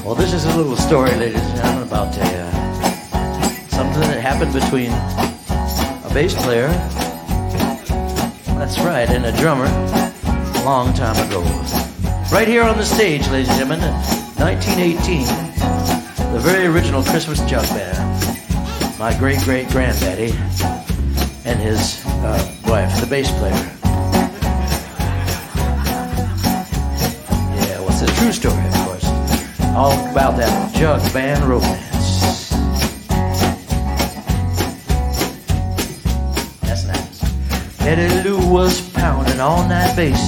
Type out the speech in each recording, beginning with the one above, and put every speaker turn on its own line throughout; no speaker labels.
Well, this is a little story, ladies and gentlemen, about something that happened between a bass player, that's right, and a drummer a long time ago. Right here on the stage, ladies and gentlemen, in 1918, the very original Christmas Jug Band. My great-great-granddaddy and his wife, the bass player. Yeah, well, it's a true story, of course. All about that jug band romance. That's nice. Eddie Lou was pounding on that bass.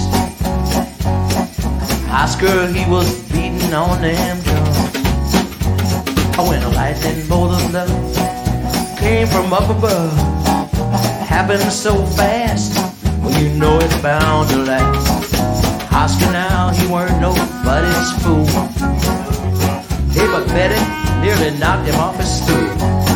Oscar, he was beating on them drums. When a lightning bolt of love came from up above, happened so fast, well, you know it's bound to last. Oscar now, he weren't nobody's fool. Hey, but Betty nearly knocked him off his stool.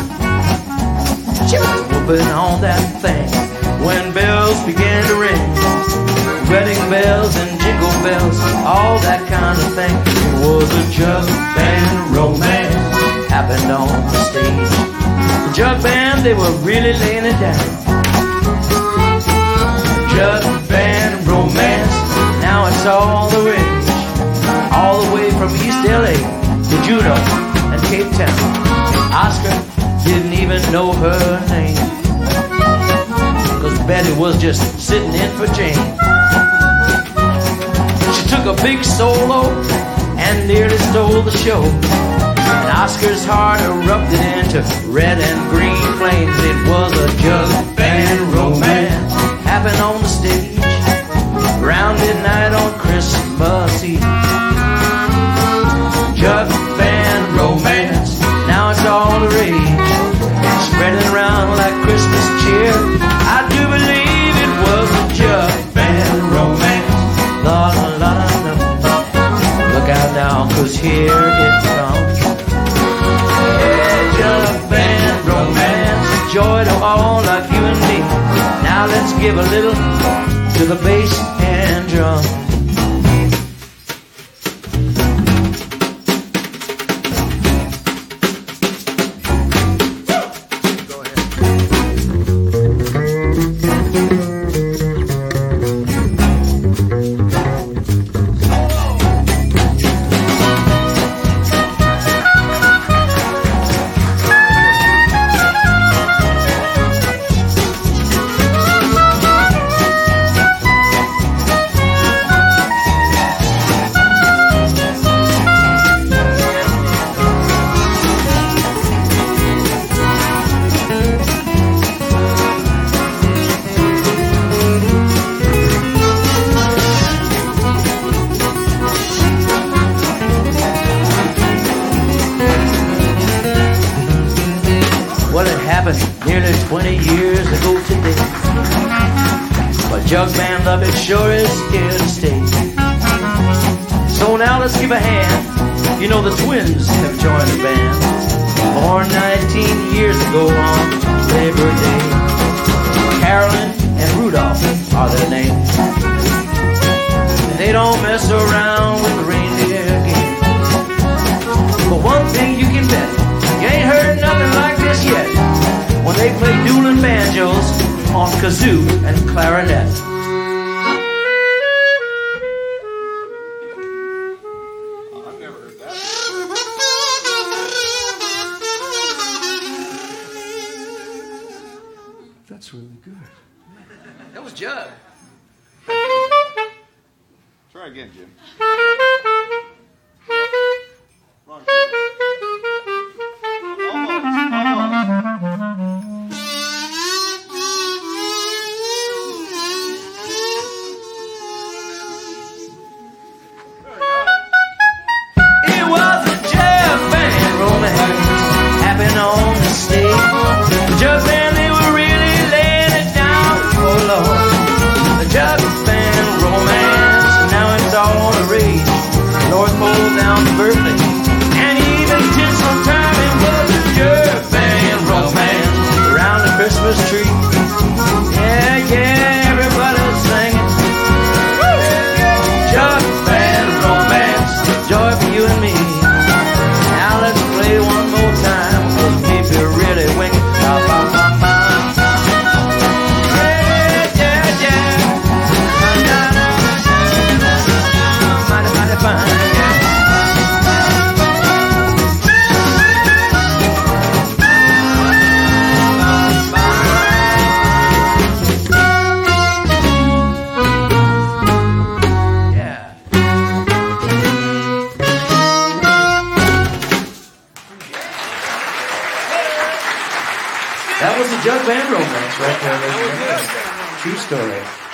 She was whooping on that thing when bells began to ring. Wedding bells and jingle bells, all that kind of thing. It was a jug band romance, happened on the stage. The jug band, they were really laying it down. Jug band romance, now it's all the rage. All the way from East LA to Juneau and Cape Town. Oscar didn't even know her name, 'cause Betty was just sitting in for Jane. She took a big solo and nearly stole the show, and Oscar's heart erupted into red and green flames. It was a jug band romance, happened on the stage around midnight on Christmas Eve. Jug band romance, now it's all the rage, spreading around like Christmas cheer. I do believe it was a jug band romance. La la la la. Look out now, 'cause here it comes. Yeah, jug band romance, joy to all like you and me. Now let's give a little to the bass and drum. Nearly 20 years ago today, but jug band love, it sure is here to stay. So now let's give a hand. You know the twins have joined the band, born 19 years ago on Labor Day. Carolyn and Rudolph are their names, and they don't mess around with the reindeer game. But one thing you can bet, you ain't heard nothing like this yet, when they play dueling banjos on kazoo and clarinet.
I've never heard that.
That's really good.
That was Jug.
Try again, Jim. Wrong key.
On the stage, the jug band, they were really laying it down. Oh Lord, the jug band romance, now it's all the rage. That was the Jug Band romance right there. True story.